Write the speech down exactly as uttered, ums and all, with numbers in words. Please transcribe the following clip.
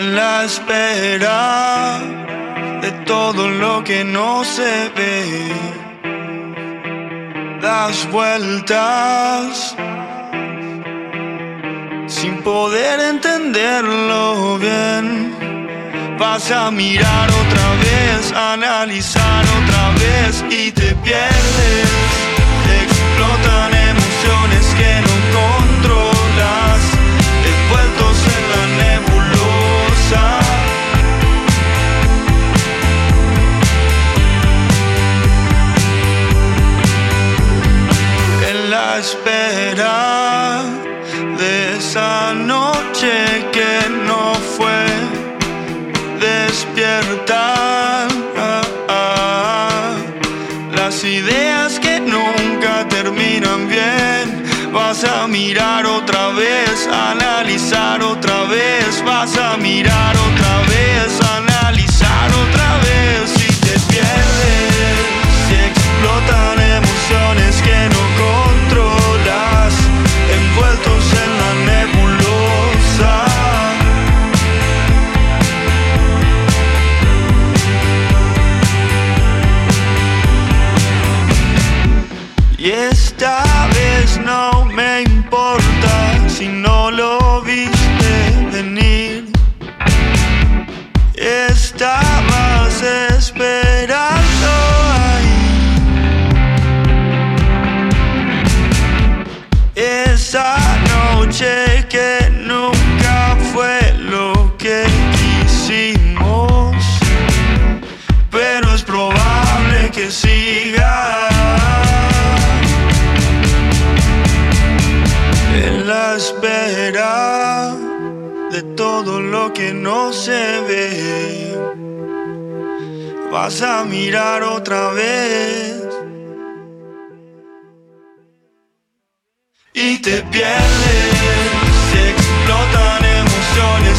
En la espera de todo lo que no se ve, das vueltas sin poder entenderlo bien. Vas a mirar otra vez, analizar otra vez y te pierdes. Explotan emociones que no controlas, envueltos en la nebulosa. En la espera de esa noche que no fue, despierta ah, ah, las ideas que nunca terminan bien. Vas a mirar otra vez, analizar otra vez. Vas a mirar otra vez, analizar otra vez y te pierdes. Si explotan emociones que no controlas, envueltos en la nebulosa. Y esta vez no me importa si no lo viste venir. Estabas esperando ahí. Esa noche que nunca fue lo que quisimos, pero es probable que siga. En la espera de todo lo que no se ve, vas a mirar otra vez y te pierdes. Se explotan emociones